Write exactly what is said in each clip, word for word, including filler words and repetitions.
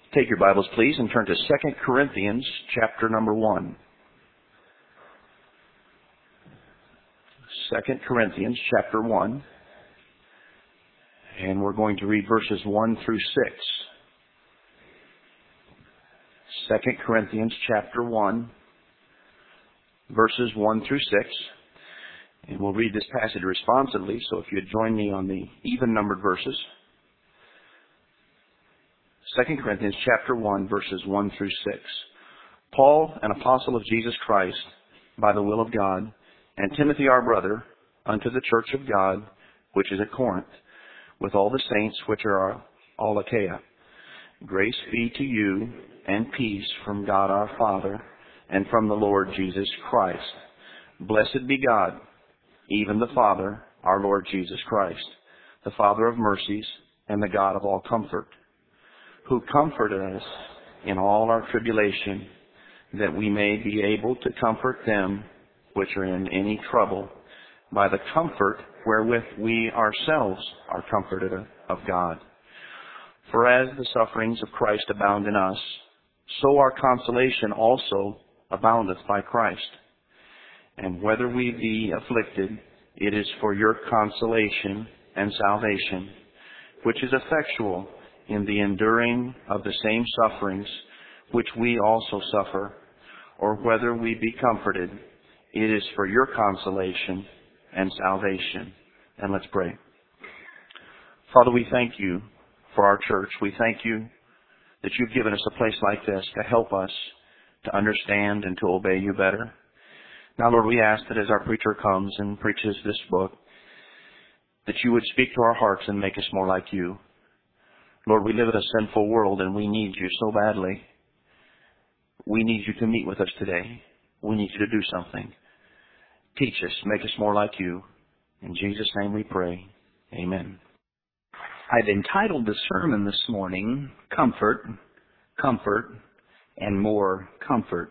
Take your Bibles, please, and turn to Second Corinthians chapter number one. Second Corinthians chapter one. And we're going to read verses one through six. Second Corinthians chapter one, verses one through six. And we'll read this passage responsively, so if you'd join me on the even-numbered verses. Second Corinthians chapter one, verses one through six. Paul, an apostle of Jesus Christ, by the will of God, and Timothy our brother, unto the church of God, which is at Corinth, with all the saints which are all Achaia. Grace be to you, and peace from God our Father, and from the Lord Jesus Christ. Blessed be God, even the Father, our Lord Jesus Christ, the Father of mercies, and the God of all comfort, who comforted us in all our tribulation, that we may be able to comfort them which are in any trouble, by the comfort wherewith we ourselves are comforted of God. For as the sufferings of Christ abound in us, so our consolation also aboundeth by Christ. And whether we be afflicted, it is for your consolation and salvation, which is effectual in the enduring of the same sufferings which we also suffer, or whether we be comforted, it is for your consolation and salvation. And let's pray. Father, we thank you for our church. We thank you that you've given us a place like this to help us to understand and to obey you better. Now, Lord, we ask that as our preacher comes and preaches this book, that you would speak to our hearts and make us more like you. Lord, we live in a sinful world and we need you so badly. We need you to meet with us today. We need you to do something. Teach us, make us more like you. In Jesus' name we pray. Amen. I've entitled the sermon this morning, Comfort, Comfort, and More Comfort.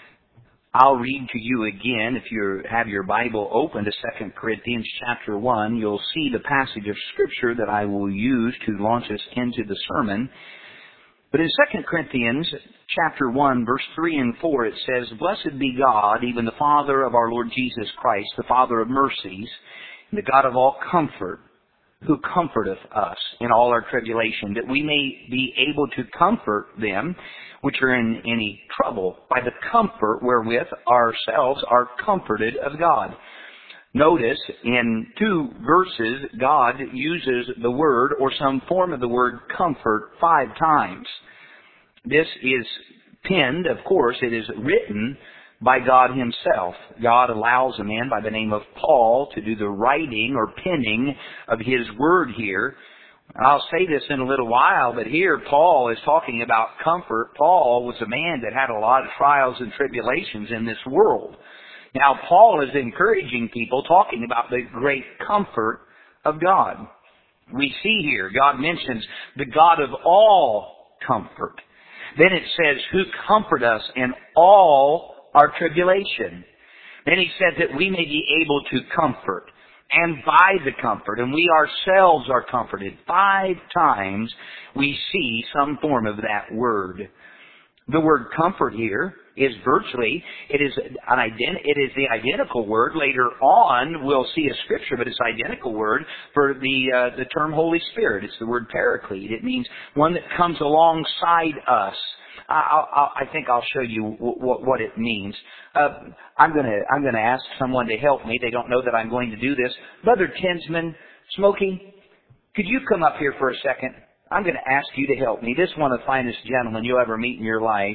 I'll read to you again, if you have your Bible open to Second Corinthians chapter one, you'll see the passage of Scripture that I will use to launch us into the sermon. But in Second Corinthians chapter one, verse three and four, it says, Blessed be God, even the Father of our Lord Jesus Christ, the Father of mercies, and the God of all comfort, who comforteth us in all our tribulation, that we may be able to comfort them which are in any trouble, by the comfort wherewith ourselves are comforted of God. Notice in two verses, God uses the word or some form of the word comfort five times. This is penned, of course, it is written by God himself. God allows a man by the name of Paul to do the writing or penning of his word here. I'll say this in a little while, but here Paul is talking about comfort. Paul was a man that had a lot of trials and tribulations in this world. Now, Paul is encouraging people, talking about the great comfort of God. We see here, God mentions the God of all comfort. Then it says, who comfort us in all our tribulation. Then he said that we may be able to comfort, and by the comfort, and we ourselves are comforted. Five times we see some form of that word. The word comfort here is virtually, it is an ident- it is the identical word. Later on, we'll see a scripture, but it's identical word for the uh, the term Holy Spirit. It's the word Paraclete. It means one that comes alongside us. I, I, I think I'll show you w- w- what it means. Uh, I'm gonna I'm gonna ask someone to help me. They don't know that I'm going to do this. Brother Tinsman, Smokey, could you come up here for a second? I'm going to ask you to help me. This is one of the finest gentlemen you'll ever meet in your life.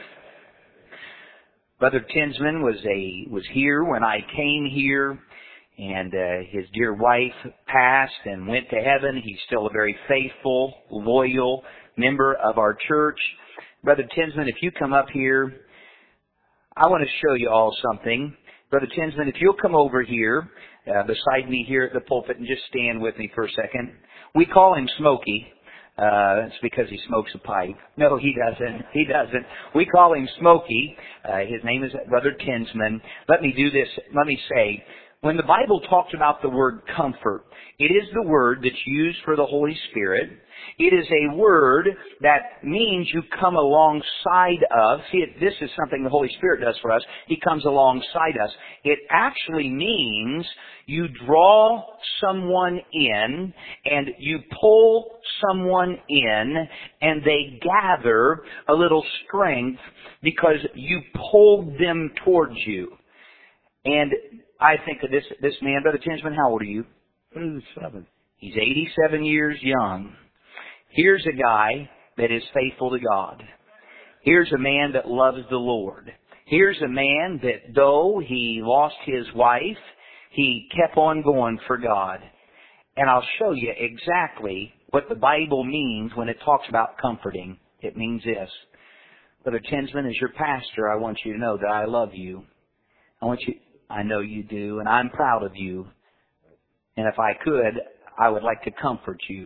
Brother Tinsman was a was here when I came here, and uh, his dear wife passed and went to heaven. He's still a very faithful, loyal member of our church. Brother Tinsman, if you come up here, I want to show you all something. Brother Tinsman, if you'll come over here uh, beside me here at the pulpit and just stand with me for a second. We call him Smokey. Uh, it's because he smokes a pipe. No, he doesn't. He doesn't. We call him Smokey. Uh, his name is Brother Tinsman. Let me do this. Let me say, When the Bible talks about the word comfort, it is the word that's used for the Holy Spirit. It is a word that means you come alongside of. See, this is something the Holy Spirit does for us. He comes alongside us. It actually means you draw someone in and you pull someone in and they gather a little strength because you pulled them towards you. And I think of this, this man, Brother Tinsman, how old are you? eighty-seven. He's eighty-seven years young. Here's a guy that is faithful to God. Here's a man that loves the Lord. Here's a man that though he lost his wife, he kept on going for God. And I'll show you exactly what the Bible means when it talks about comforting. It means this. Brother Tinsman, as your pastor, I want you to know that I love you. I want you, I know you do, and I'm proud of you. And if I could, I would like to comfort you.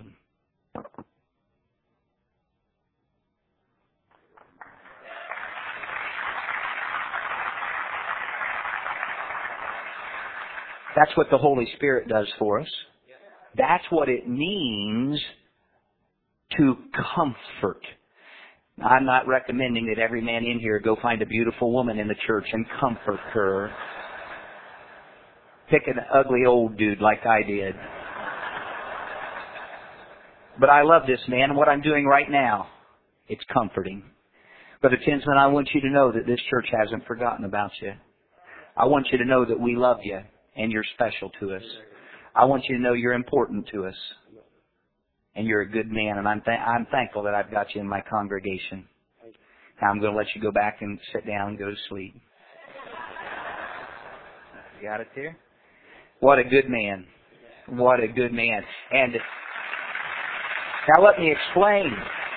That's what the Holy Spirit does for us. That's what it means to comfort. Now, I'm not recommending that every man in here go find a beautiful woman in the church and comfort her. Pick an ugly old dude like I did. But I love this man, and what I'm doing right now, it's comforting. Brother Tinsman, I want you to know that this church hasn't forgotten about you. I want you to know that we love you, and you're special to us. I want you to know you're important to us, and you're a good man, and I'm, th- I'm thankful that I've got you in my congregation. Now I'm going to let you go back and sit down and go to sleep. You got it there? What a good man. What a good man. And now let me explain.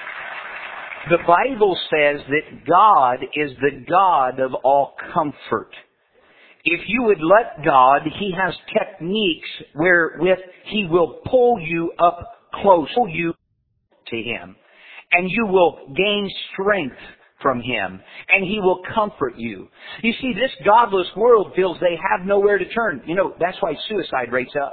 The Bible says that God is the God of all comfort. If you would let God, He has techniques wherewith He will pull you up close, pull you to Him. And you will gain strength from Him. And He will comfort you. You see, this godless world feels they have nowhere to turn. You know, that's why suicide rates up.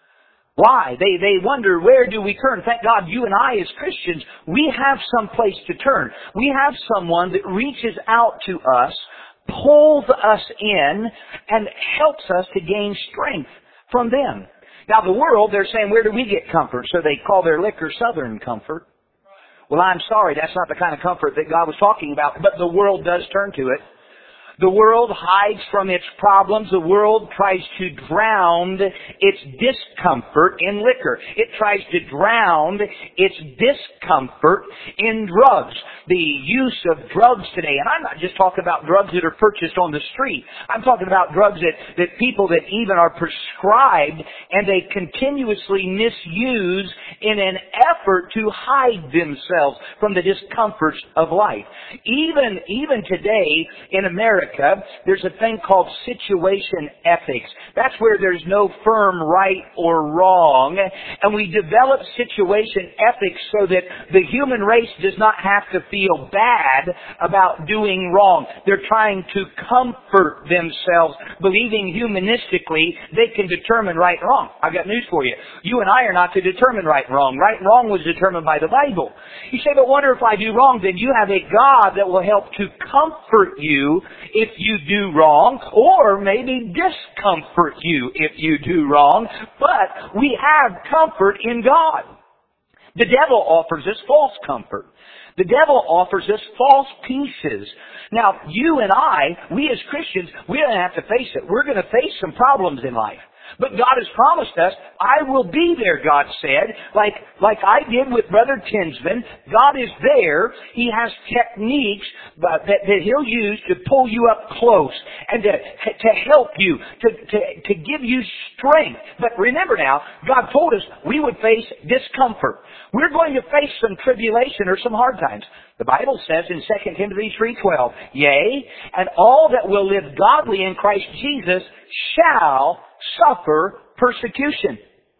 Why? They they wonder, where do we turn? Thank God you and I as Christians, we have some place to turn. We have someone that reaches out to us, pulls us in, and helps us to gain strength from them. Now the world, they're saying, where do we get comfort? So they call their liquor Southern comfort. Well, I'm sorry, that's not the kind of comfort that God was talking about, but the world does turn to it. The world hides from its problems. The world tries to drown its discomfort in liquor. It tries to drown its discomfort in drugs. The use of drugs today, and I'm not just talking about drugs that are purchased on the street. I'm talking about drugs that, that people that even are prescribed and they continuously misuse in an effort to hide themselves from the discomforts of life. Even, even today in America, there's a thing called situation ethics. That's where there's no firm right or wrong. And we develop situation ethics so that the human race does not have to feel bad about doing wrong. They're trying to comfort themselves, believing humanistically they can determine right and wrong. I've got news for you. You and I are not to determine right and wrong. Right and wrong was determined by the Bible. You say, but wonder if I do wrong, then you have a God that will help to comfort you if you do wrong, or maybe discomfort you if you do wrong. But we have comfort in God. The devil offers us false comfort. The devil offers us false peaces. Now, you and I, we as Christians, we don't have to face it. We're going to face some problems in life. But God has promised us, I will be there, God said, like, like I did with Brother Tinsman. God is there. He has techniques that, that He'll use to pull you up close and to, to help you, to, to, to give you strength. But remember now, God told us we would face discomfort. We're going to face some tribulation or some hard times. The Bible says in Second Timothy three twelve, yea, and all that will live godly in Christ Jesus shall suffer persecution.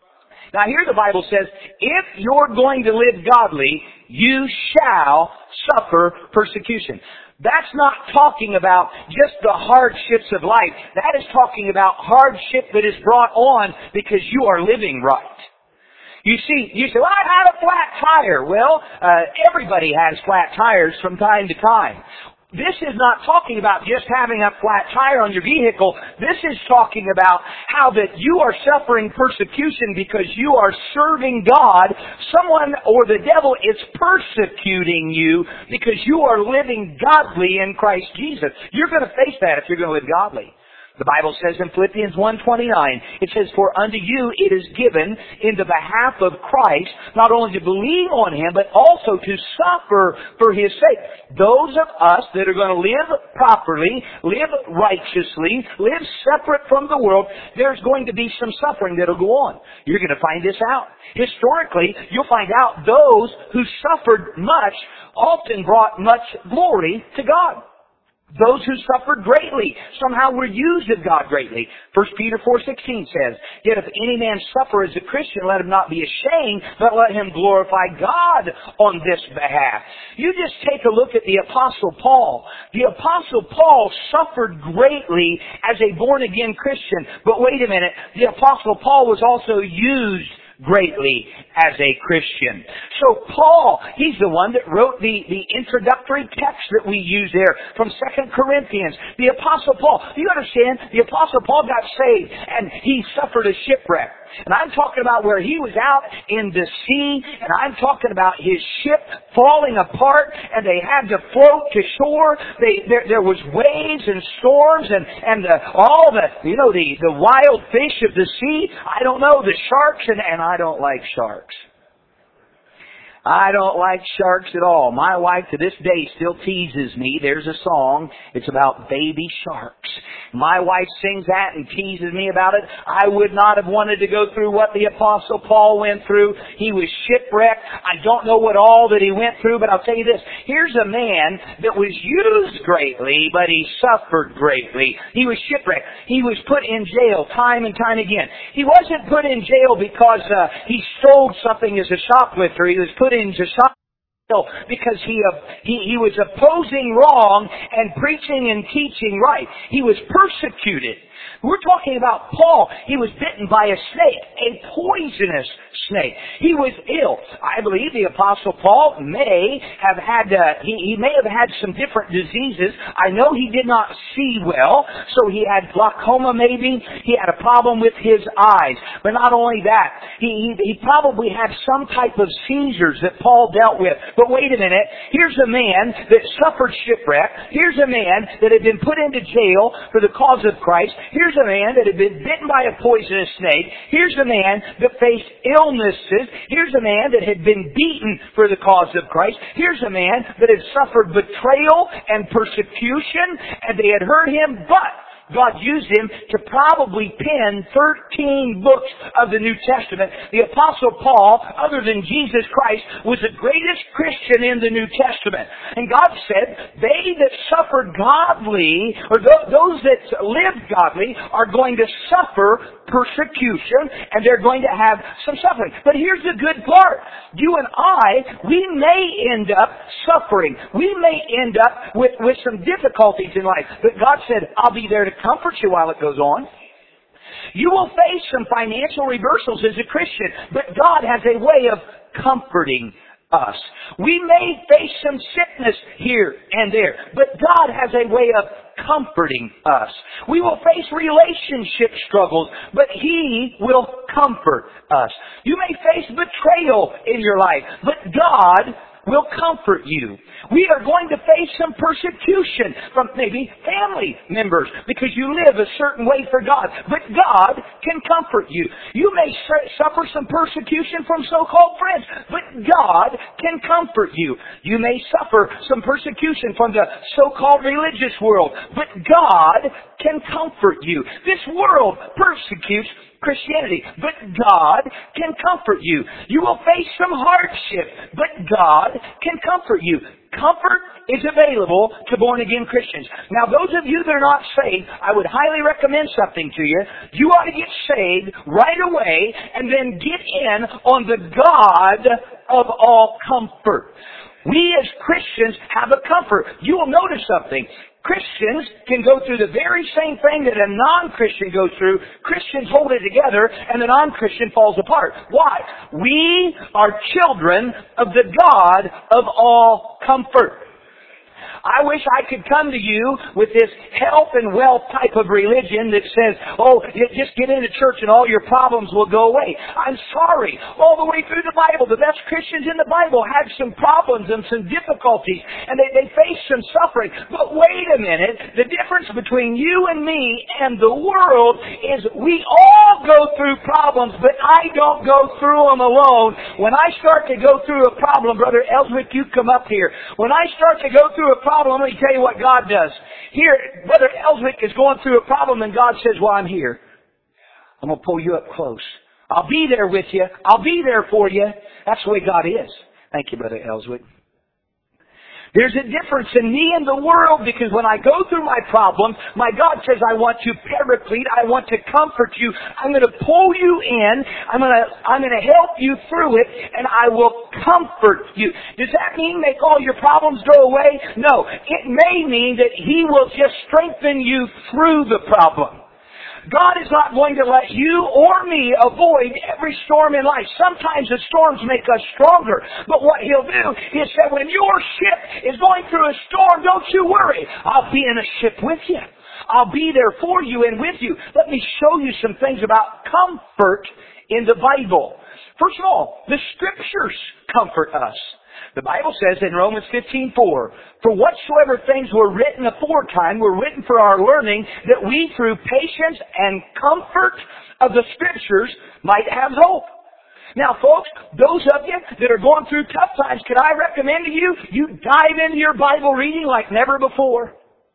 Now here the Bible says, if you're going to live godly, you shall suffer persecution. That's not talking about just the hardships of life. That is talking about hardship that is brought on because you are living right. You see, you say, well, I had a flat tire. Well, uh, everybody has flat tires from time to time. This is not talking about just having a flat tire on your vehicle. This is talking about how that you are suffering persecution because you are serving God. Someone or the devil is persecuting you because you are living godly in Christ Jesus. You're going to face that if you're going to live godly. The Bible says in Philippians one twenty-nine, it says, for unto you it is given in the behalf of Christ, not only to believe on Him, but also to suffer for His sake. Those of us that are going to live properly, live righteously, live separate from the world, there's going to be some suffering that will go on. You're going to find this out. Historically, you'll find out those who suffered much often brought much glory to God. Those who suffered greatly somehow were used of God greatly. First Peter four sixteen says, yet if any man suffer as a Christian, let him not be ashamed, but let him glorify God on this behalf. You just take a look at the Apostle Paul. The Apostle Paul suffered greatly as a born-again Christian. But wait a minute, the Apostle Paul was also used greatly as a Christian. So Paul, he's the one that wrote the, the introductory text that we use there from Second Corinthians. The Apostle Paul, you understand, the Apostle Paul got saved and he suffered a shipwreck. And I'm talking about where he was out in the sea, and I'm talking about his ship falling apart, and they had to float to shore. They, there, there was waves and storms, and, and the, all the, you know, the, the wild fish of the sea. I don't know, the sharks, and, and I don't like sharks. I don't like sharks at all. My wife to this day still teases me. There's a song. It's about baby sharks. My wife sings that and teases me about it. I would not have wanted to go through what the Apostle Paul went through. He was shipwrecked. I don't know what all that he went through, but I'll tell you this. Here's a man that was used greatly, but he suffered greatly. He was shipwrecked. He was put in jail time and time again. He wasn't put in jail because uh, he stole something as a shoplifter. He was put into some because he, uh, he he was opposing wrong and preaching and teaching right. He was persecuted. We're talking about Paul. He was bitten by a snake, a poisonous snake. He was ill. I believe the Apostle Paul may have had, uh, he, he may have had some different diseases. I know he did not see well, so he had glaucoma maybe. He had a problem with his eyes. But not only that, he, he, he probably had some type of seizures that Paul dealt with. But wait a minute, here's a man that suffered shipwreck. Here's a man that had been put into jail for the cause of Christ. Here's a man that had been bitten by a poisonous snake. Here's a man that faced illnesses. Here's a man that had been beaten for the cause of Christ. Here's a man that had suffered betrayal and persecution, and they had hurt him, but God used him to probably pen thirteen books of the New Testament. The Apostle Paul, other than Jesus Christ, was the greatest Christian in the New Testament. And God said, they that suffer godly, or those that live godly, are going to suffer persecution, and they're going to have some suffering. But here's the good part. You and I, we may end up suffering. We may end up with, with some difficulties in life. But God said, I'll be there to comfort you while it goes on. You will face some financial reversals as a Christian, but God has a way of comforting us. We may face some sickness here and there, but God has a way of comforting us. We will face relationship struggles, but He will comfort us. You may face betrayal in your life, but God will comfort you. We are going to face some persecution from maybe family members because you live a certain way for God. But God can comfort you. You may suffer some persecution from so-called friends, but God can comfort you. You may suffer some persecution from the so-called religious world, but God can comfort you. This world persecutes Christianity, but God can comfort you. You will face some hardship, but God can comfort you. Comfort is available to born-again Christians. Now, those of you that are not saved, I would highly recommend something to you. You ought to get saved right away and then get in on the God of all comfort. We as Christians have a comfort. You will notice something. Christians can go through the very same thing that a non-Christian goes through. Christians hold it together and the non-Christian falls apart. Why? We are children of the God of all comfort. I wish I could come to you with this health and wealth type of religion that says, oh, just get into church and all your problems will go away. I'm sorry. All the way through the Bible, the best Christians in the Bible had some problems and some difficulties, and they, they faced some suffering. But wait a minute. The difference between you and me and the world is we all go through problems, but I don't go through them alone. When I start to go through a problem, Brother Ellswick, you come up here. When I start to go through a problem, Problem, let me tell you what God does. Here, Brother Ellswick is going through a problem and God says, well, I'm here. I'm going to pull you up close. I'll be there with you. I'll be there for you. That's the way God is. Thank you, Brother Ellswick. There's a difference in me and the world because when I go through my problems, my God says, I want to paraclete. I want to comfort you. I'm going to pull you in. I'm going to, I'm going to help you through it and I will comfort you. Does that mean make all your problems go away? No. It may mean that He will just strengthen you through the problem. God is not going to let you or me avoid every storm in life. Sometimes the storms make us stronger. But what He'll do is say, when your ship is going through a storm, don't you worry. I'll be in a ship with you. I'll be there for you and with you. Let me show you some things about comfort in the Bible. First of all, the Scriptures comfort us. The Bible says in Romans fifteen four, for whatsoever things were written aforetime were written for our learning, that we through patience and comfort of the Scriptures might have hope. Now folks, those of you that are going through tough times, can I recommend to you, you dive into your Bible reading like never before.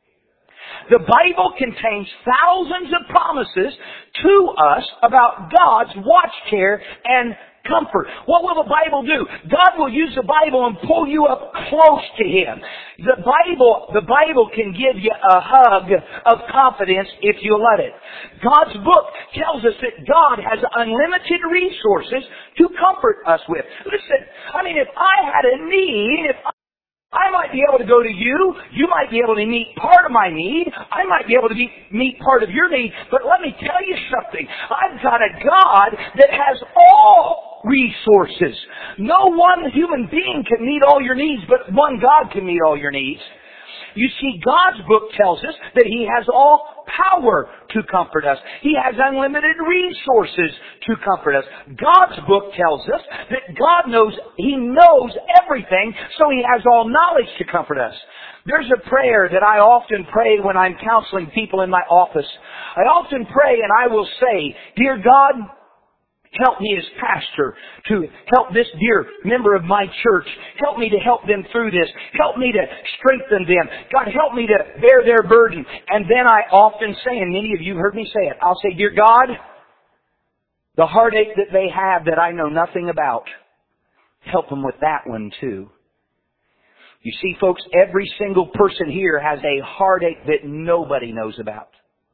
The Bible contains thousands of promises to us about God's watch care and comfort. What will the Bible do? God will use the Bible and pull you up close to Him. The Bible, the Bible can give you a hug of confidence if you let it. God's book tells us that God has unlimited resources to comfort us with. Listen, I mean, if I had a need, if I I might be able to go to you. You might be able to meet part of my need. I might be able to meet, meet part of your need. But let me tell you something. I've got a God that has all resources. No one human being can meet all your needs, but one God can meet all your needs. You see, God's book tells us that He has all power to comfort us. He has unlimited resources to comfort us. God's book tells us that God knows, He knows everything, so He has all knowledge to comfort us. There's a prayer that I often pray when I'm counseling people in my office. I often pray and I will say, Dear God, help me as pastor to help this dear member of my church. Help me to help them through this. Help me to strengthen them. God, help me to bear their burden. And then I often say, and many of you heard me say it, I'll say, Dear God, the heartache that they have that I know nothing about, help them with that one too. You see, folks, every single person here has a heartache that nobody knows about.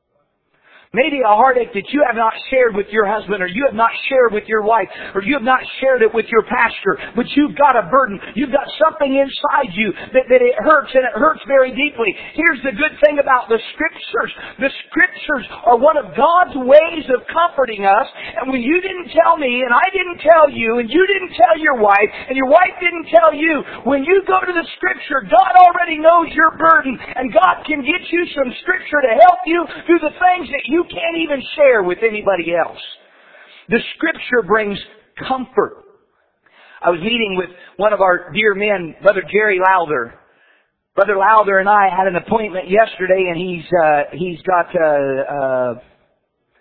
Maybe a heartache that you have not shared with your husband, or you have not shared with your wife, or you have not shared it with your pastor, but you've got a burden. You've got something inside you that, that it hurts, and it hurts very deeply. Here's the good thing about the Scriptures. The Scriptures are one of God's ways of comforting us, and when you didn't tell me, and I didn't tell you, and you didn't tell your wife, and your wife didn't tell you, when you go to the Scripture, God already knows your burden, and God can get you some Scripture to help you through the things that you can't even share with anybody else. The Scripture brings comfort. I was meeting with one of our dear men, Brother Jerry Lowther. Brother Lowther and I had an appointment yesterday, and he's uh, he's got uh, uh,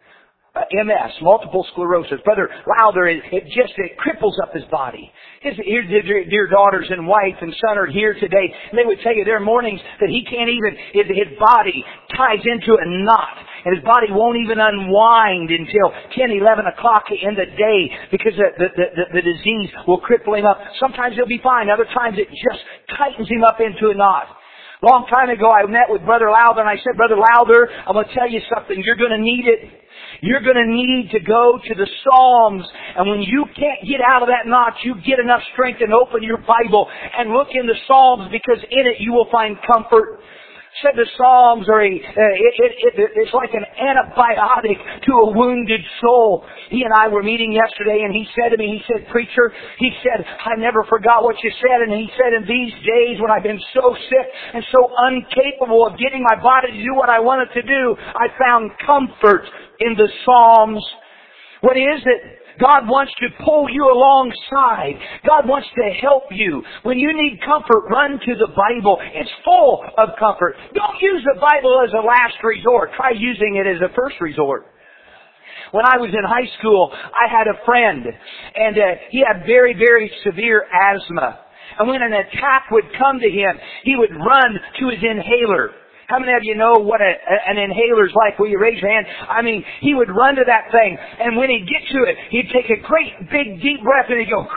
Uh, M S, multiple sclerosis. Brother Lowther, it, it just, it cripples up his body. His, his dear, dear daughters and wife and son are here today, and they would tell you there are mornings that he can't even, his, his body ties into a knot, and his body won't even unwind until ten, eleven o'clock in the day, because the, the, the, the disease will cripple him up. Sometimes he'll be fine, other times it just tightens him up into a knot. Long time ago, I met with Brother Lowther, and I said, Brother Lowther, I'm going to tell you something. You're going to need it. You're going to need to go to the Psalms, and when you can't get out of that knot, you get enough strength and open your Bible and look in the Psalms, because in it you will find comfort. Said the Psalms are a, uh, it, it, it, it's like an antibiotic to a wounded soul. He and I were meeting yesterday, and he said to me, he said, Preacher, he said, I never forgot what you said. And he said, in these days when I've been so sick and so incapable of getting my body to do what I wanted to do, I found comfort in the Psalms. What is it? God wants to pull you alongside. God wants to help you. When you need comfort, run to the Bible. It's full of comfort. Don't use the Bible as a last resort. Try using it as a first resort. When I was in high school, I had a friend, and uh, he had very, very severe asthma. And when an attack would come to him, he would run to his inhaler. How many of you know what a, an inhaler's like? Will you raise your hand? I mean, he would run to that thing, and when he'd get to it, he'd take a great big deep breath, and he'd go,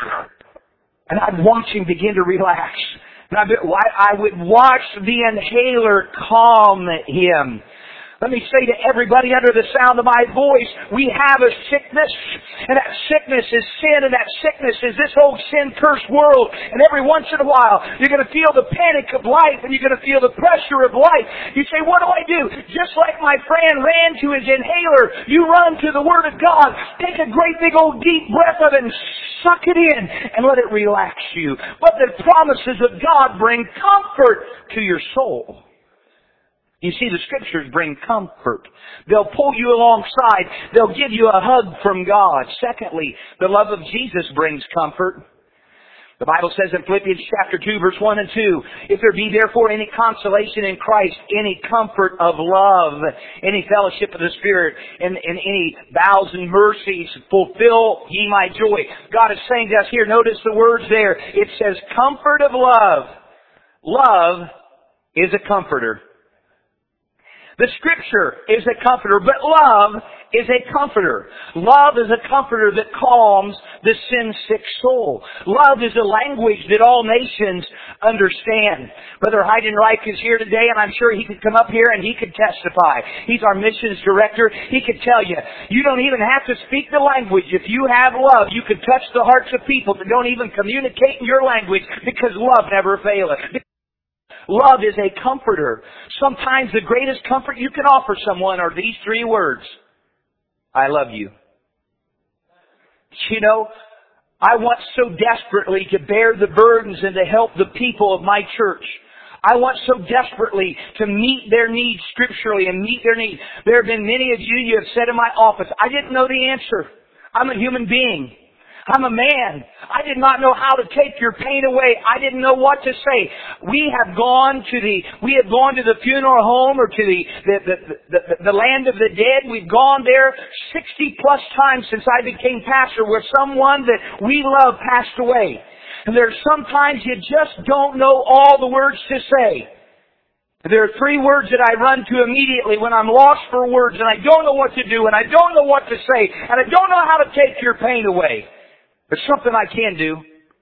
and I'd watch him begin to relax. And I'd be, I would watch the inhaler calm him. Let me say to everybody under the sound of my voice, we have a sickness, and that sickness is sin, and that sickness is this old sin-cursed world. And every once in a while, you're going to feel the panic of life, and you're going to feel the pressure of life. You say, what do I do? Just like my friend ran to his inhaler, you run to the Word of God. Take a great big old deep breath of it and suck it in, and let it relax you. But the promises of God bring comfort to your soul. You see, the Scriptures bring comfort. They'll pull you alongside. They'll give you a hug from God. Secondly, the love of Jesus brings comfort. The Bible says in Philippians chapter two, verse one and two, if there be therefore any consolation in Christ, any comfort of love, any fellowship of the Spirit, and, and any vows and mercies, fulfill ye my joy. God is saying to us here, notice the words there. It says, comfort of love. Love is a comforter. The Scripture is a comforter, but love is a comforter. Love is a comforter that calms the sin-sick soul. Love is a language that all nations understand. Brother Heidenreich is here today, and I'm sure he could come up here and he could testify. He's our missions director. He could tell you, you don't even have to speak the language. If you have love, you can touch the hearts of people that don't even communicate in your language, because love never faileth. Love is a comforter. Sometimes the greatest comfort you can offer someone are these three words. I love you. You know, I want so desperately to bear the burdens and to help the people of my church. I want so desperately to meet their needs scripturally and meet their needs. There have been many of you, you have said in my office, I didn't know the answer. I'm a human being. I'm a man. I did not know how to take your pain away. I didn't know what to say. We have gone to the, we have gone to the funeral home or to the, the, the, the, the land of the dead. We've gone there sixty plus times since I became pastor, where someone that we love passed away. And there's sometimes you just don't know all the words to say. There are three words that I run to immediately when I'm lost for words and I don't know what to do and I don't know what to say and I don't know how to take your pain away. There's something I can do.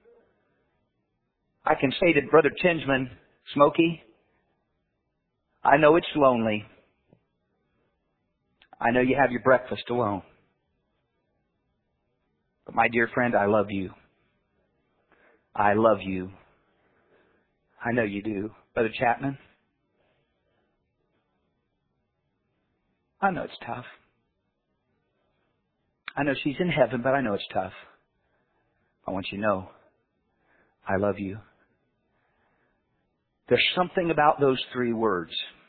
I can say to Brother Tinsman, Smokey, I know it's lonely. I know you have your breakfast alone. But my dear friend, I love you. I love you. I know you do. Brother Chapman, I know it's tough. I know she's in heaven, but I know it's tough. I want you to know, I love you. There's something about those three words.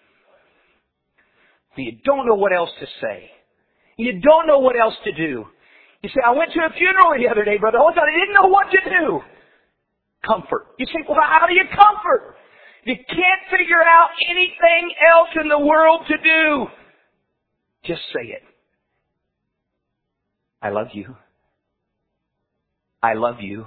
You don't know what else to say. You don't know what else to do. You say, I went to a funeral the other day, Brother Holmes, I didn't know what to do. Comfort. You say, well, how do you comfort? You can't figure out anything else in the world to do. Just say it. I love you. I love you.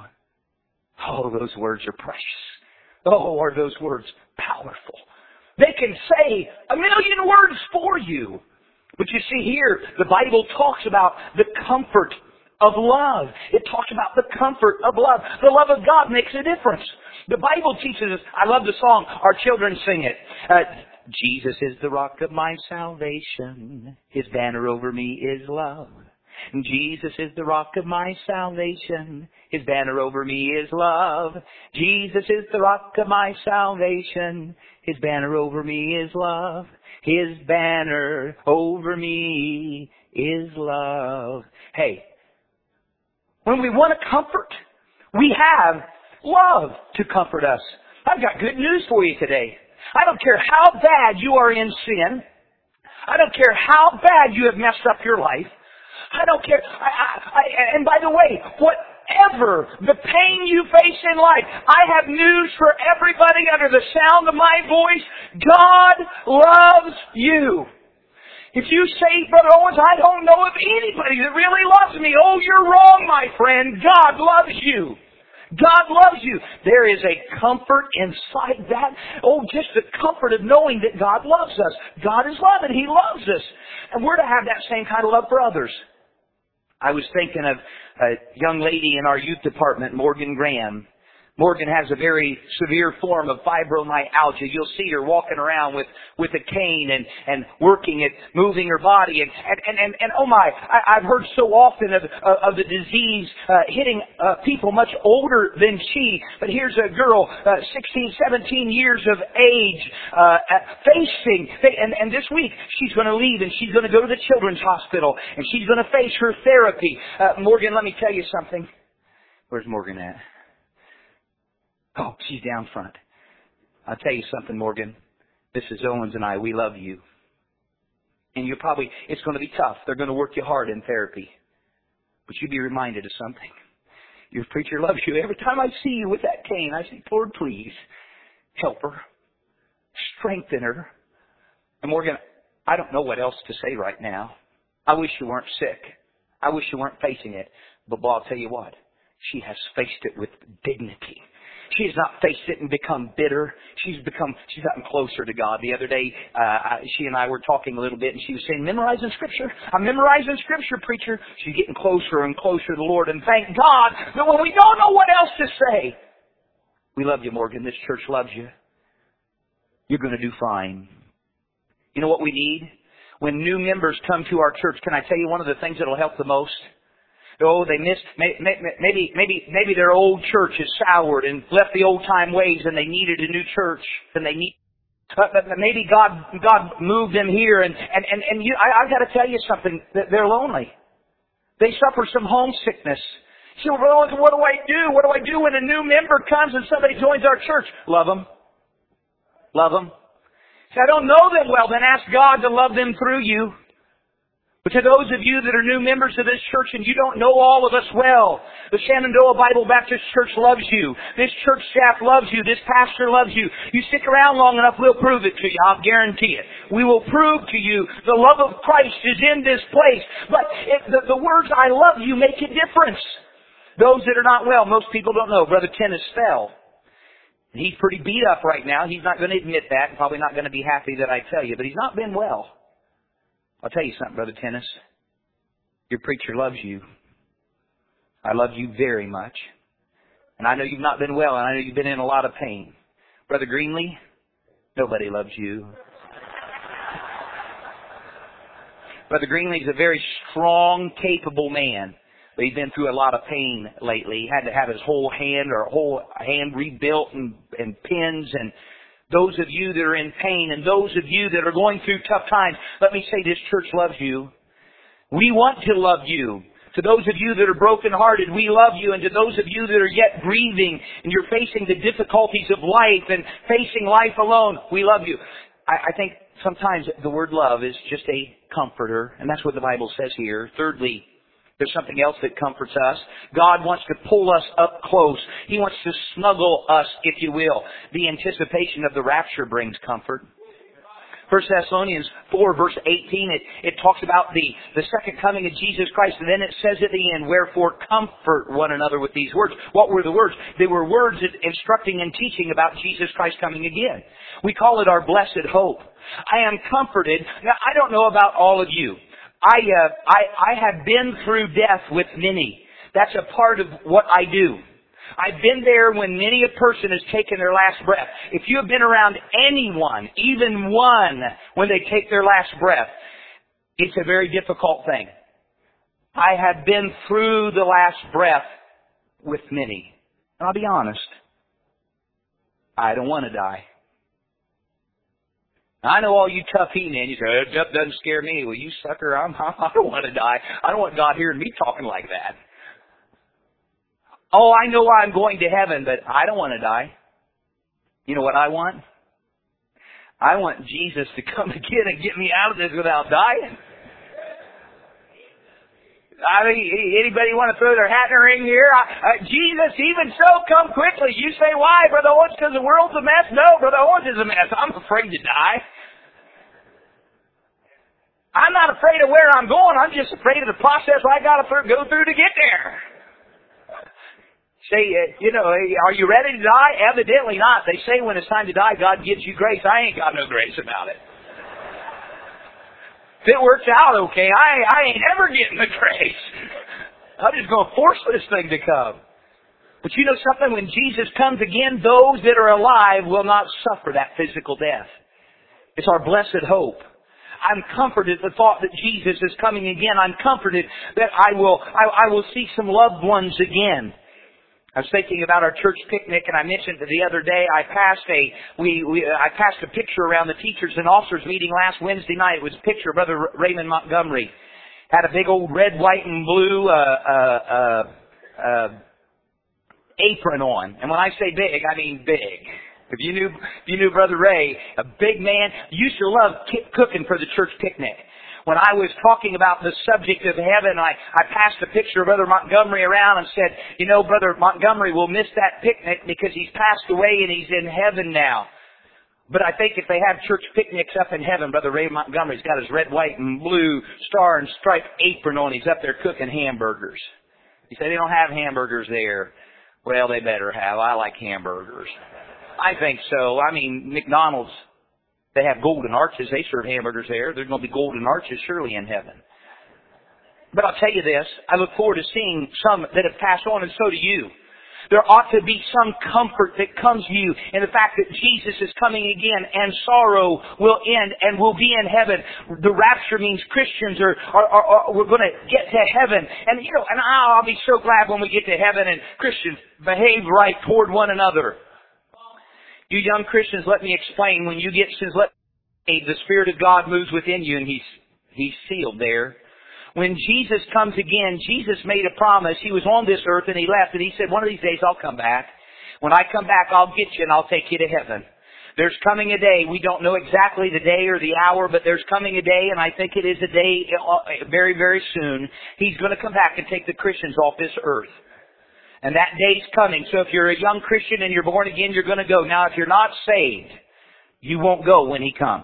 Oh, those words are precious. Oh, are those words powerful. They can say a million words for you. But you see here, the Bible talks about the comfort of love. It talks about the comfort of love. The love of God makes a difference. The Bible teaches us, I love the song, our children sing it. Uh, Jesus is the rock of my salvation. His banner over me is love. Jesus is the rock of my salvation. His banner over me is love. Jesus is the rock of my salvation. His banner over me is love. His banner over me is love. Hey, when we want to comfort, we have love to comfort us. I've got good news for you today. I don't care how bad you are in sin. I don't care how bad you have messed up your life. I don't care. I, I, I, and by the way, whatever the pain you face in life, I have news for everybody under the sound of my voice. God loves you. If you say, Brother Owens, I don't know of anybody that really loves me. Oh, you're wrong, my friend. God loves you. God loves you. There is a comfort inside that. Oh, just the comfort of knowing that God loves us. God is love and He loves us. And we're to have that same kind of love for others. I was thinking of a young lady in our youth department, Morgan Graham. Morgan has a very severe form of fibromyalgia. You'll see her walking around with, with a cane and, and working at moving her body. And, and, and, and oh my, I, I've heard so often of, of the disease uh, hitting uh, people much older than she. But here's a girl, uh, sixteen, seventeen years of age, uh, facing, and, and this week she's going to leave and she's going to go to the children's hospital and she's going to face her therapy. Uh, Morgan, let me tell you something. Where's Morgan at? Oh, she's down front. I'll tell you something, Morgan. Missus Owens and I, we love you. And you're probably, it's going to be tough. They're going to work you hard in therapy. But you be reminded of something. Your preacher loves you. Every time I see you with that cane, I say, Lord, please, help her. Strengthen her. And Morgan, I don't know what else to say right now. I wish you weren't sick. I wish you weren't facing it. But boy, I'll tell you what. She has faced it with dignity. She has not faced it and become bitter. She's become, she's gotten closer to God. The other day, uh, she and I were talking a little bit, and she was saying, memorizing Scripture. I'm memorizing Scripture, preacher. She's getting closer and closer to the Lord. And thank God that when we don't know what else to say, we love you, Morgan. This church loves you. You're going to do fine. You know what we need? When new members come to our church, can I tell you one of the things that will help the most? Oh, they missed, maybe, maybe, maybe their old church is soured and left the old time ways and they needed a new church and they need, but maybe God, God moved them here and, and, and, and you, I, I've got to tell you something, they're lonely. They suffer some homesickness. So, well, what do I do? What do I do when a new member comes and somebody joins our church? Love them. Love them. If I don't know them well, then ask God to love them through you. But to those of you that are new members of this church and you don't know all of us well, the Shenandoah Bible Baptist Church loves you. This church staff loves you. This pastor loves you. You stick around long enough, we'll prove it to you. I'll guarantee it. We will prove to you the love of Christ is in this place. But it, the, the words, I love you, make a difference. Those that are not well, most people don't know. Brother Tennis fell. He's pretty beat up right now. He's not going to admit that. Probably not going to be happy that I tell you. But he's not been well. I'll tell you something, Brother Tennis. Your preacher loves you. I love you very much. And I know you've not been well, and I know you've been in a lot of pain. Brother Greenlee, nobody loves you. Brother Greenlee's a very strong, capable man. But he's been through a lot of pain lately. He had to have his whole hand or whole hand rebuilt and, and pins and those of you that are in pain and those of you that are going through tough times, let me say this church loves you. We want to love you. To those of you that are brokenhearted, we love you. And to those of you that are yet grieving and you're facing the difficulties of life and facing life alone, we love you. I, I think sometimes the word love is just a comforter, and that's what the Bible says here. Thirdly, there's something else that comforts us. God wants to pull us up close. He wants to snuggle us, if you will. The anticipation of the rapture brings comfort. First Thessalonians four, verse eighteen, it, it talks about the, the second coming of Jesus Christ, and then it says at the end, wherefore comfort one another with these words. What were the words? They were words instructing and teaching about Jesus Christ coming again. We call it our blessed hope. I am comforted. Now, I don't know about all of you. I, uh, I, I have been through death with many. That's a part of what I do. I've been there when many a person has taken their last breath. If you have been around anyone, even one, when they take their last breath, it's a very difficult thing. I have been through the last breath with many. And I'll be honest, I don't want to die. I know all you tough he men, you say, oh, death doesn't scare me. Well, you sucker, I'm, I don't want to die. I don't want God hearing me talking like that. Oh, I know I'm going to heaven, but I don't want to die. You know what I want? I want Jesus to come again and get me out of this without dying. I mean, anybody want to throw their hat in the ring here? Uh, Jesus, even so, come quickly. You say, why, Brother Owens? Because the world's a mess? No, Brother Owens is a mess. I'm afraid to die. I'm not afraid of where I'm going. I'm just afraid of the process I got to go through to get there. Say, uh, you know, are you ready to die? Evidently not. They say when it's time to die, God gives you grace. I ain't got no grace about it. If it works out okay, I, I ain't ever getting the grace. I'm just going to force this thing to come. But you know something? When Jesus comes again, those that are alive will not suffer that physical death. It's our blessed hope. I'm comforted at the thought that Jesus is coming again. I'm comforted that I will, I, I will see some loved ones again. I was thinking about our church picnic, and I mentioned that the other day I passed a we, we I passed a picture around the teachers and officers meeting last Wednesday night. It was a picture of Brother Raymond Montgomery. Had a big old red, white, and blue uh, uh, uh, uh, apron on, and when I say big, I mean big. If you knew if you knew Brother Ray, a big man, used to love cooking for the church picnic. When I was talking about the subject of heaven, I, I passed a picture of Brother Montgomery around and said, you know, Brother Montgomery will miss that picnic because he's passed away and he's in heaven now. But I think if they have church picnics up in heaven, Brother Ray Montgomery's got his red, white, and blue star and striped apron on. He's up there cooking hamburgers. You say they don't have hamburgers there. Well, they better have. I like hamburgers. I think so. I mean, McDonald's, they have golden arches. They serve hamburgers there. There's going to be golden arches surely in heaven. But I'll tell you this. I look forward to seeing some that have passed on, and so do you. There ought to be some comfort that comes to you in the fact that Jesus is coming again and sorrow will end and we'll be in heaven. The rapture means Christians are, are, are, are we're going to get to heaven. And, you know, and I'll be so glad when we get to heaven and Christians behave right toward one another. You young Christians, let me explain. When you get since let the Spirit of God moves within you and He's He's sealed there. When Jesus comes again, Jesus made a promise. He was on this earth and He left and He said, one of these days I'll come back. When I come back, I'll get you and I'll take you to heaven. There's coming a day, we don't know exactly the day or the hour, but there's coming a day, and I think it is a day very, very soon. He's going to come back and take the Christians off this earth. And that day's coming. So if you're a young Christian and you're born again, you're going to go. Now, if you're not saved, you won't go when He comes.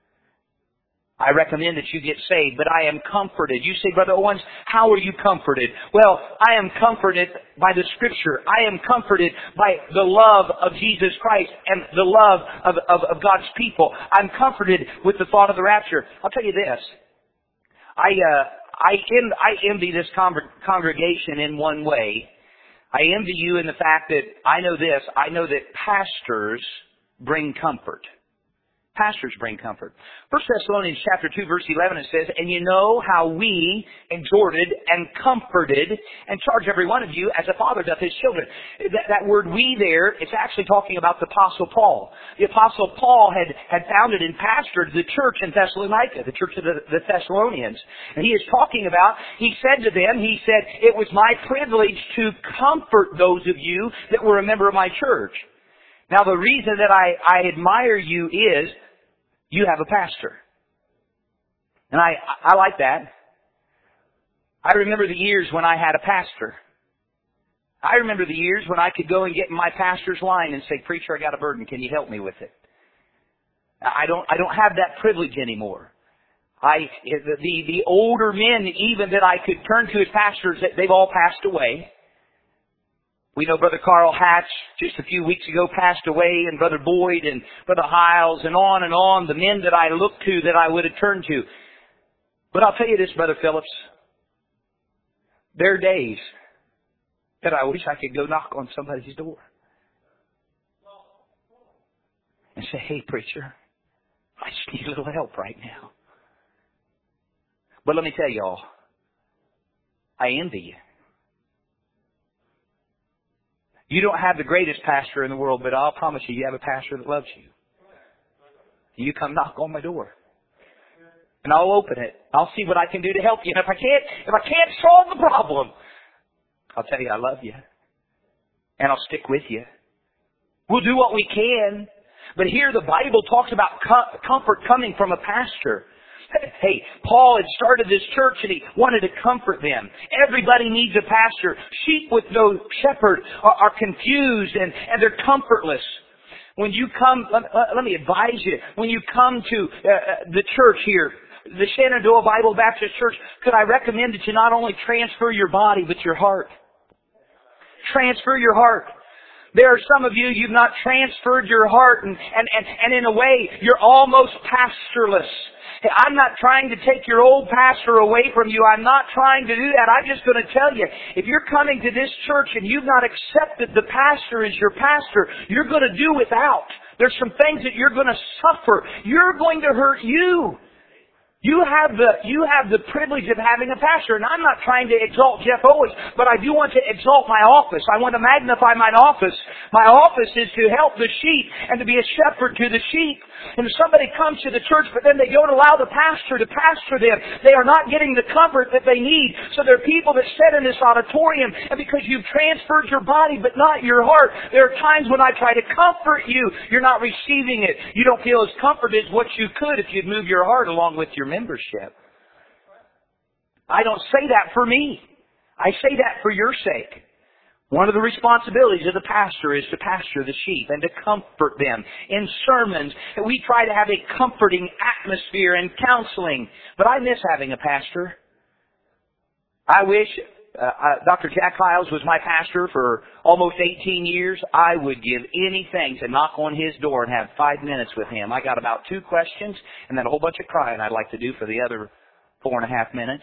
I recommend that you get saved, but I am comforted. You say, Brother Owens, how are you comforted? Well, I am comforted by the Scripture. I am comforted by the love of Jesus Christ and the love of, of, of God's people. I'm comforted with the thought of the rapture. I'll tell you this. I, uh, I, en- I envy this con- congregation in one way. I envy you in the fact that I know this. I know that pastors bring comfort. Pastors bring comfort. First Thessalonians chapter two, verse eleven, it says, and you know how we exhorted and comforted and charge every one of you as a father doth his children. That, that word we there, it's actually talking about the Apostle Paul. The Apostle Paul had, had founded and pastored the church in Thessalonica, the church of the, the Thessalonians. And he is talking about, he said to them, he said, it was my privilege to comfort those of you that were a member of my church. Now the reason that I, I admire you is, you have a pastor. And I, I like that. I remember the years when I had a pastor. I remember the years when I could go and get in my pastor's line and say, preacher, I got a burden. Can you help me with it? I don't, I don't have that privilege anymore. I, the, the, the older men even that I could turn to as pastors, they've all passed away. We know Brother Carl Hatch just a few weeks ago passed away, and Brother Boyd and Brother Hiles, and on and on, the men that I looked to that I would have turned to. But I'll tell you this, Brother Phillips, there are days that I wish I could go knock on somebody's door and say, hey, preacher, I just need a little help right now. But let me tell y'all, I envy you. You don't have the greatest pastor in the world, but I'll promise you, you have a pastor that loves you. You come knock on my door, and I'll open it. I'll see what I can do to help you. And if I can't, if I can't solve the problem, I'll tell you I love you, and I'll stick with you. We'll do what we can. But here the Bible talks about comfort coming from a pastor. Hey, Paul had started this church and he wanted to comfort them. Everybody needs a pastor. Sheep with no shepherd are, are confused and, and they're comfortless. When you come, let, let me advise you, when you come to uh, the church here, the Shenandoah Bible Baptist Church, could I recommend that you not only transfer your body, but your heart? Transfer your heart. There are some of you, you've not transferred your heart, and, and, and, and in a way, you're almost pastorless. Hey, I'm not trying to take your old pastor away from you. I'm not trying to do that. I'm just going to tell you, if you're coming to this church and you've not accepted the pastor as your pastor, you're going to do without. There's some things that you're going to suffer. You're going to hurt you. You have the, you have the privilege of having a pastor. And I'm not trying to exalt Jeff Owens, but I do want to exalt my office. I want to magnify my office. My office is to help the sheep and to be a shepherd to the sheep. And if somebody comes to the church, but then they don't allow the pastor to pastor them, they are not getting the comfort that they need. So there are people that sit in this auditorium, and because you've transferred your body but not your heart, there are times when I try to comfort you, you're not receiving it. You don't feel as comforted as what you could if you'd move your heart along with your membership. I don't say that for me. I say that for your sake. One of the responsibilities of the pastor is to pastor the sheep and to comfort them. In sermons, we try to have a comforting atmosphere and counseling. But I miss having a pastor. I wish uh, uh, Doctor Jack Hiles was my pastor for almost eighteen years. I would give anything to knock on his door and have five minutes with him. I got about two questions and then a whole bunch of crying I'd like to do for the other four and a half minutes.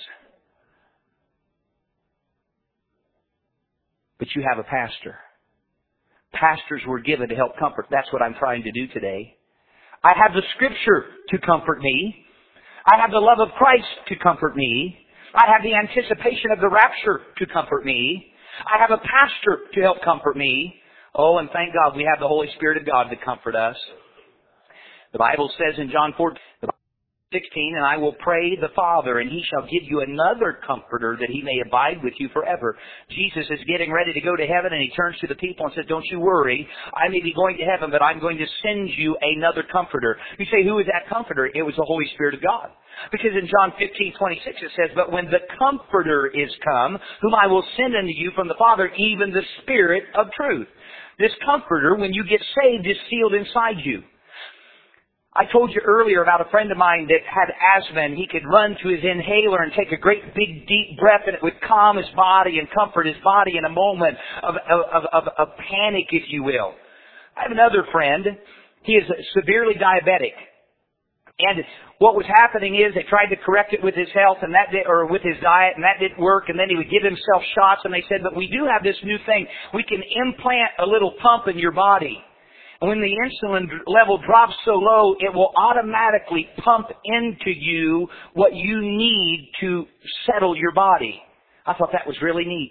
But you have a pastor. Pastors were given to help comfort. That's what I'm trying to do today. I have the Scripture to comfort me. I have the love of Christ to comfort me. I have the anticipation of the rapture to comfort me. I have a pastor to help comfort me. Oh, and thank God we have the Holy Spirit of God to comfort us. The Bible says in John four sixteen, and I will pray the Father, and He shall give you another comforter that He may abide with you forever. Jesus is getting ready to go to heaven, and He turns to the people and says, don't you worry. I may be going to heaven, but I'm going to send you another comforter. You say, who is that comforter? It was the Holy Spirit of God. Because in John fifteen twenty-six it says, but when the Comforter is come, whom I will send unto you from the Father, even the Spirit of truth. This Comforter, when you get saved, is sealed inside you. I told you earlier about a friend of mine that had asthma, and he could run to his inhaler and take a great big deep breath, and it would calm his body and comfort his body in a moment of, of, of, of panic, if you will. I have another friend. He is severely diabetic. And what was happening is they tried to correct it with his health and that did, or with his diet, and that didn't work. And then he would give himself shots, and they said, but we do have this new thing. We can implant a little pump in your body. And when the insulin level drops so low, it will automatically pump into you what you need to settle your body. I thought that was really neat.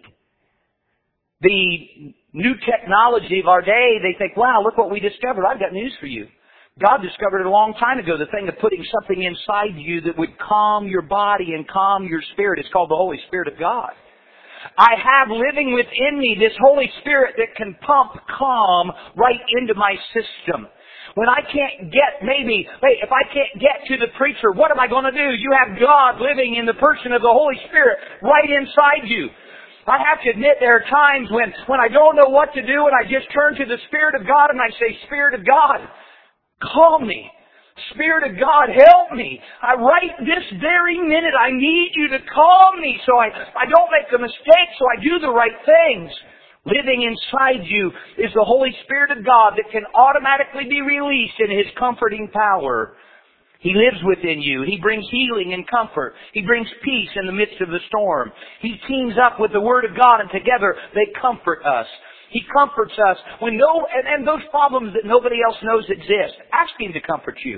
The new technology of our day, they think, wow, look what we discovered. I've got news for you. God discovered it a long time ago, the thing of putting something inside you that would calm your body and calm your spirit. It's called the Holy Spirit of God. I have living within me this Holy Spirit that can pump calm right into my system. When I can't get, maybe, hey, if I can't get to the preacher, what am I going to do? You have God living in the person of the Holy Spirit right inside you. I have to admit there are times when, when I don't know what to do and I just turn to the Spirit of God and I say, Spirit of God, calm me. Spirit of God, help me. I right this very minute, I need you to calm me so I, I don't make a mistake, so I do the right things. Living inside you is the Holy Spirit of God that can automatically be released in His comforting power. He lives within you. He brings healing and comfort. He brings peace in the midst of the storm. He teams up with the Word of God, and together they comfort us. He comforts us when no, and, and those problems that nobody else knows exist. Ask Him to comfort you.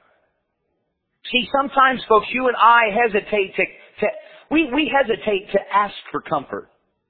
See, sometimes, folks, you and I hesitate to, to we, we hesitate to ask for comfort.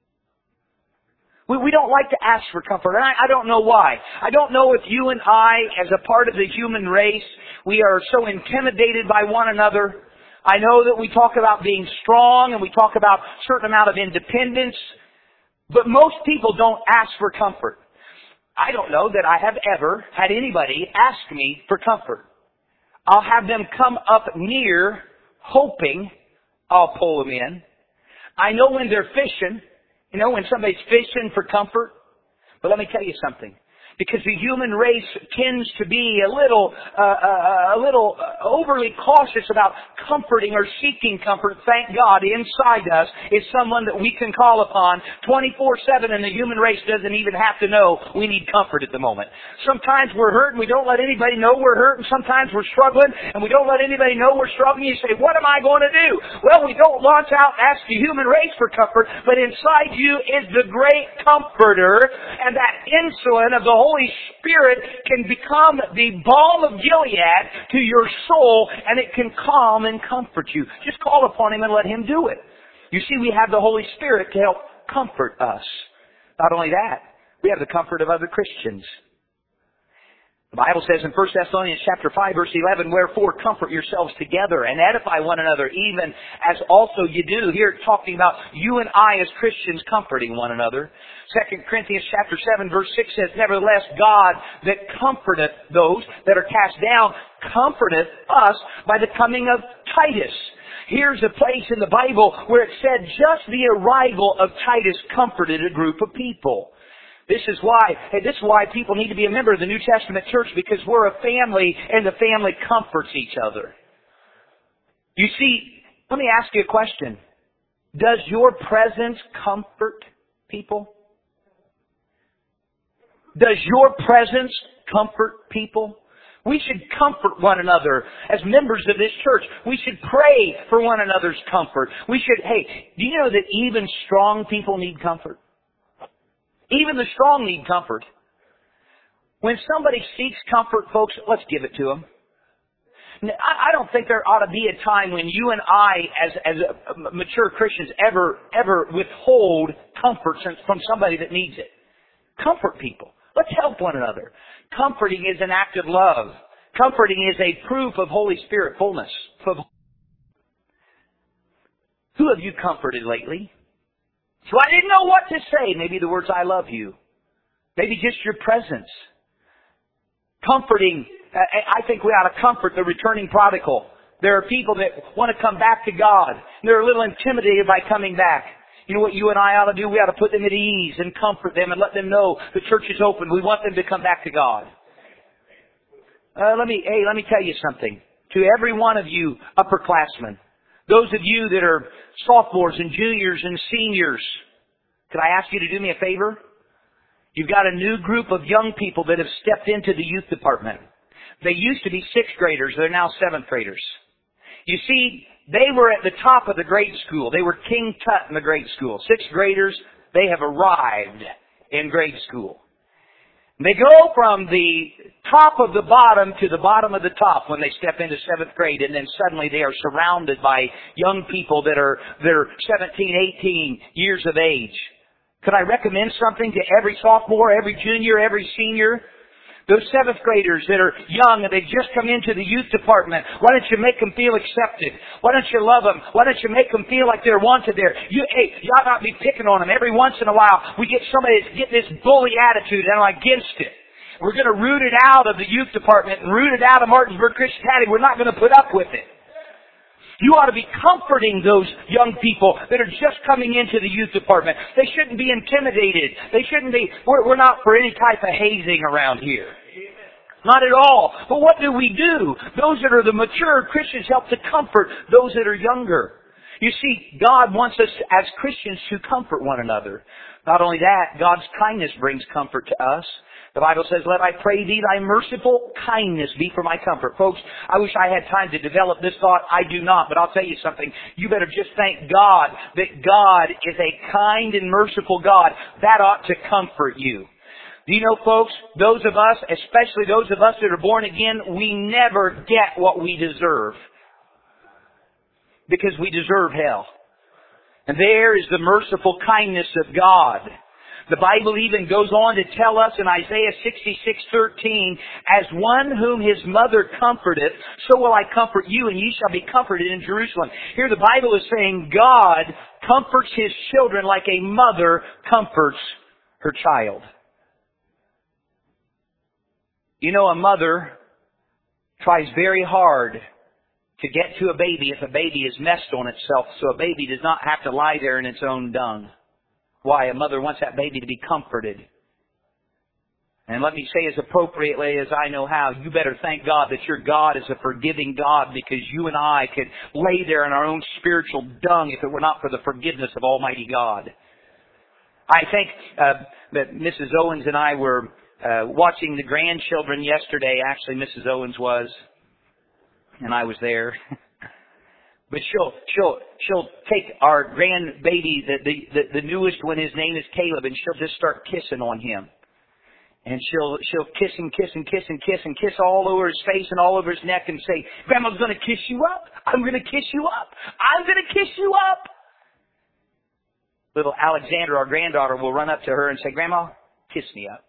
We, we don't like to ask for comfort, and I, I don't know why. I don't know if you and I, as a part of the human race, we are so intimidated by one another. I know that we talk about being strong, and we talk about a certain amount of independence, but most people don't ask for comfort. I don't know that I have ever had anybody ask me for comfort. I'll have them come up near, hoping I'll pull them in. I know when they're fishing, you know, when somebody's fishing for comfort. But let me tell you something. Because the human race tends to be a little, uh, uh, a little overly cautious about comforting or seeking comfort. Thank God, inside us is someone that we can call upon twenty-four seven, and the human race doesn't even have to know we need comfort at the moment. Sometimes we're hurt and we don't let anybody know we're hurt, and sometimes we're struggling and we don't let anybody know we're struggling. You say, what am I going to do? Well, we don't launch out and ask the human race for comfort, but inside you is the great comforter, and that insulin of the Holy Spirit can become the balm of Gilead to your soul, and it can calm and comfort you. Just call upon Him and let Him do it. You see, we have the Holy Spirit to help comfort us. Not only that, we have the comfort of other Christians. The Bible says in First Thessalonians chapter five, verse eleven, wherefore comfort yourselves together and edify one another, even as also you do. Here it's talking about you and I as Christians comforting one another. Second Corinthians chapter seven, verse six says, nevertheless, God that comforteth those that are cast down, comforteth us by the coming of Titus. Here's a place in the Bible where it said just the arrival of Titus comforted a group of people. This is why, hey, this is why people need to be a member of the New Testament church, because we're a family and the family comforts each other. You see, let me ask you a question. Does your presence comfort people? Does your presence comfort people? We should comfort one another as members of this church. We should pray for one another's comfort. We should, hey, do you know that even strong people need comfort? Even the strong need comfort. When somebody seeks comfort, folks, let's give it to them. I don't think there ought to be a time when you and I, as as mature Christians, ever ever withhold comfort from somebody that needs it. Comfort people. Let's help one another. Comforting is an act of love. Comforting is a proof of Holy Spirit fullness. Who have you comforted lately? So I didn't know what to say. Maybe the words, I love you. Maybe just your presence. Comforting. I think we ought to comfort the returning prodigal. There are people that want to come back to God. They're a little intimidated by coming back. You know what you and I ought to do? We ought to put them at ease and comfort them and let them know the church is open. We want them to come back to God. Uh, let me, hey, let me tell you something. To every one of you upperclassmen, those of you that are sophomores and juniors and seniors, could I ask you to do me a favor? You've got a new group of young people that have stepped into the youth department. They used to be sixth graders. They're now seventh graders. You see, they were at the top of the grade school. They were King Tut in the grade school. Sixth graders, they have arrived in grade school. They go from the top of the bottom to the bottom of the top when they step into seventh grade, and then suddenly they are surrounded by young people that are, that are seventeen, eighteen years of age. Could I recommend something to every sophomore, every junior, every senior? Those seventh graders that are young and they've just come into the youth department, why don't you make them feel accepted? Why don't you love them? Why don't you make them feel like they're wanted there? You, hey, you ought not be picking on them. Every once in a while, we get somebody that's getting this bully attitude, and I'm against it. We're going to root it out of the youth department and root it out of Martinsburg Christian Academy. We're not going to put up with it. You ought to be comforting those young people that are just coming into the youth department. They shouldn't be intimidated. They shouldn't be, we're, we're not for any type of hazing around here. Not at all. But what do we do? Those that are the mature Christians help to comfort those that are younger. You see, God wants us as Christians to comfort one another. Not only that, God's kindness brings comfort to us. The Bible says, let I pray thee, thy merciful kindness be for my comfort. Folks, I wish I had time to develop this thought. I do not, but I'll tell you something. You better just thank God that God is a kind and merciful God. That ought to comfort you. Do you know, folks, those of us, especially those of us that are born again, we never get what we deserve. Because we deserve hell. And there is the merciful kindness of God. The Bible even goes on to tell us in Isaiah sixty-six thirteen, as one whom his mother comforteth, so will I comfort you, and ye shall be comforted in Jerusalem. Here the Bible is saying God comforts His children like a mother comforts her child. You know, a mother tries very hard to get to a baby if a baby is messed on itself, so a baby does not have to lie there in its own dung. Why? A mother wants that baby to be comforted. And let me say as appropriately as I know how, you better thank God that your God is a forgiving God, because you and I could lay there in our own spiritual dung if it were not for the forgiveness of Almighty God. I think uh, that Missus Owens and I were uh, watching the grandchildren yesterday. Actually, Missus Owens was, and I was there. But she'll she'll she'll take our grandbaby, the, the the the newest one. His name is Caleb, and she'll just start kissing on him, and she'll she'll kiss and kiss and kiss and kiss and kiss all over his face and all over his neck, and say, "Grandma's going to kiss you up. I'm going to kiss you up. I'm going to kiss you up." Little Alexandra, our granddaughter, will run up to her and say, "Grandma, kiss me up.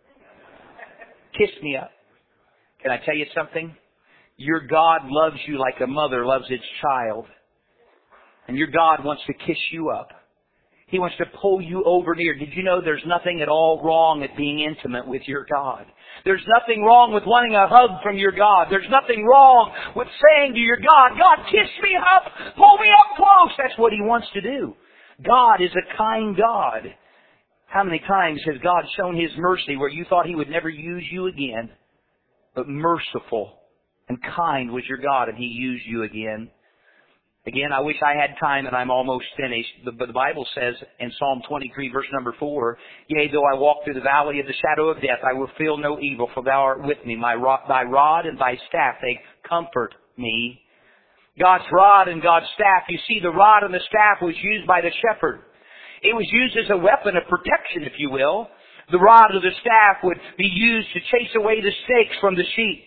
Kiss me up." Can I tell you something? Your God loves you like a mother loves its child. And your God wants to kiss you up. He wants to pull you over near. Did you know there's nothing at all wrong at being intimate with your God? There's nothing wrong with wanting a hug from your God. There's nothing wrong with saying to your God, "God, kiss me up, pull me up close." That's what He wants to do. God is a kind God. How many times has God shown His mercy where you thought He would never use you again? But merciful and kind was your God, and He used you again. Again, I wish I had time, and I'm almost finished. But the Bible says in Psalm twenty-three, verse number four, "Yea, though I walk through the valley of the shadow of death, I will feel no evil, for Thou art with me. My rod, Thy rod and Thy staff, they comfort me." God's rod and God's staff. You see, the rod and the staff was used by the shepherd. It was used as a weapon of protection, if you will. The rod or the staff would be used to chase away the snakes from the sheep.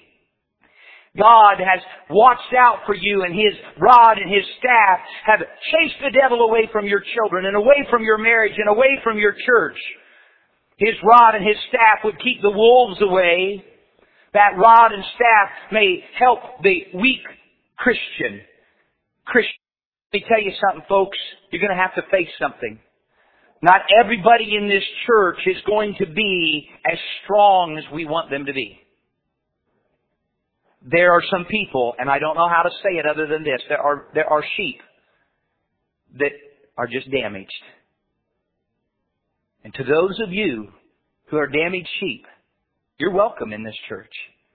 God has watched out for you, and His rod and His staff have chased the devil away from your children and away from your marriage and away from your church. His rod and His staff would keep the wolves away. That rod and staff may help the weak Christian. Christian. Let me tell you something, folks. You're going to have to face something. Not everybody in this church is going to be as strong as we want them to be. There are some people, and I don't know how to say it other than this, there are, there are sheep that are just damaged. And to those of you who are damaged sheep, you're welcome in this church.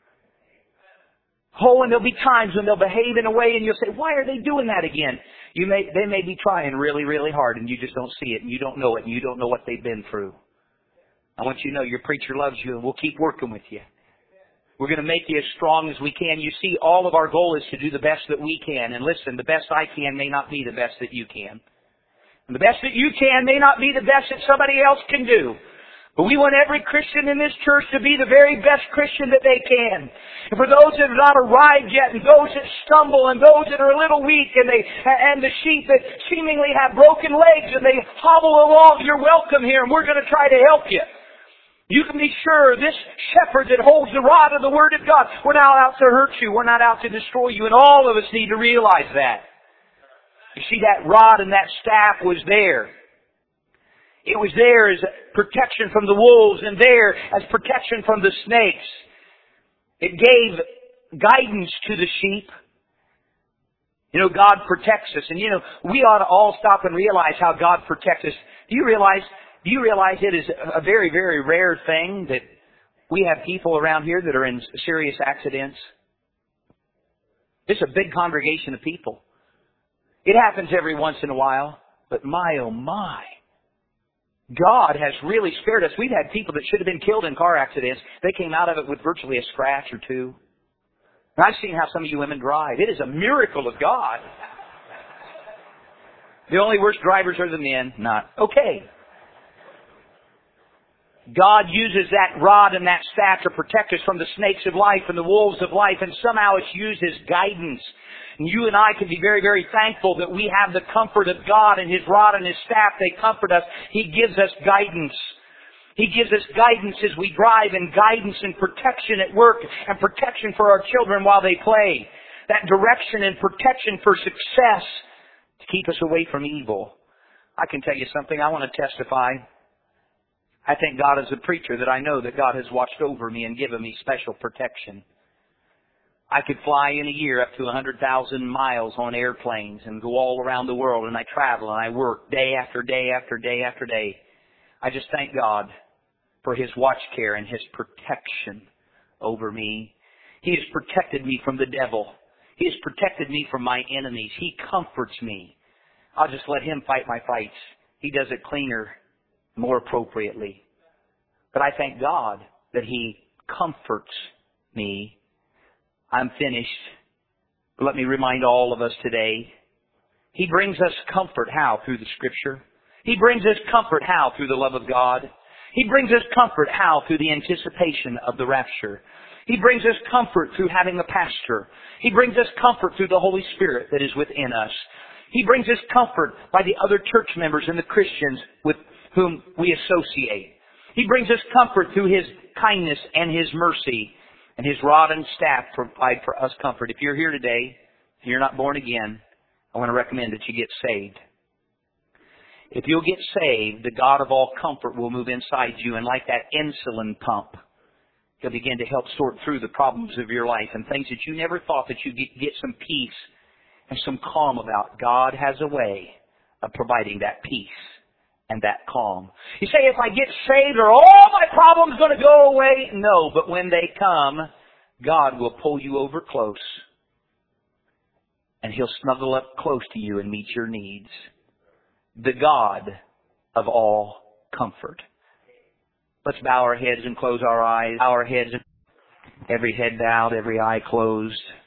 Oh, and there'll be times when they'll behave in a way and you'll say, "Why are they doing that again?" You may, they may be trying really, really hard, and you just don't see it, and you don't know it, and you don't know what they've been through. I want you to know your preacher loves you, and we'll keep working with you. We're going to make you as strong as we can. You see, all of our goal is to do the best that we can. And listen, the best I can may not be the best that you can. And the best that you can may not be the best that somebody else can do. But we want every Christian in this church to be the very best Christian that they can. And for those that have not arrived yet, and those that stumble, and those that are a little weak, and they and the sheep that seemingly have broken legs, and they hobble along, you're welcome here, and we're going to try to help you. You can be sure this shepherd that holds the rod of the Word of God, we're not out to hurt you. We're not out to destroy you. And all of us need to realize that. You see, that rod and that staff was there. It was there as protection from the wolves and there as protection from the snakes. It gave guidance to the sheep. You know, God protects us. And you know, we ought to all stop and realize how God protects us. Do you realize... Do you realize it is a very, very rare thing that We have people around here that are in serious accidents. It's a big congregation of people. It happens every once in a while. But my, oh my. God has really spared us. We've had people that should have been killed in car accidents. They came out of it with virtually a scratch or two. And I've seen how some of you women drive. It is a miracle of God. The only worst drivers are the men. Not. Okay. God uses that rod and that staff to protect us from the snakes of life and the wolves of life, and somehow it's used as guidance. And you and I can be very, very thankful that we have the comfort of God and His rod and His staff. They comfort us. He gives us guidance. He gives us guidance as we drive, and guidance and protection at work, and protection for our children while they play. That direction and protection for success to keep us away from evil. I can tell you something. I want to testify. I thank God as a preacher that I know that God has watched over me and given me special protection. I could fly in a year up to one hundred thousand miles on airplanes and go all around the world, and I travel and I work day after day after day after day. I just thank God for His watch care and His protection over me. He has protected me from the devil. He has protected me from my enemies. He comforts me. I'll just let Him fight my fights. He does it cleaner, more appropriately. But I thank God that He comforts me. I'm finished. Let me remind all of us today, He brings us comfort. How? Through the Scripture. He brings us comfort. How? Through the love of God. He brings us comfort. How? Through the anticipation of the rapture. He brings us comfort through having a pastor. He brings us comfort through the Holy Spirit that is within us. He brings us comfort by the other church members and the Christians with whom we associate. He brings us comfort through His kindness and His mercy. And His rod and staff provide for us comfort. If you're here today and you're not born again, I want to recommend that you get saved. If you'll get saved, the God of all comfort will move inside you, and like that insulin pump, He'll begin to help sort through the problems of your life and things that you never thought that you'd get some peace and some calm about. God has a way of providing that peace and that calm. You say, if I get saved, are all my problems going to go away? No, but when they come, God will pull you over close, and He'll snuggle up close to you and meet your needs. The God of all comfort. Let's bow our heads and close our eyes. Bow our heads, every head bowed, every eye closed.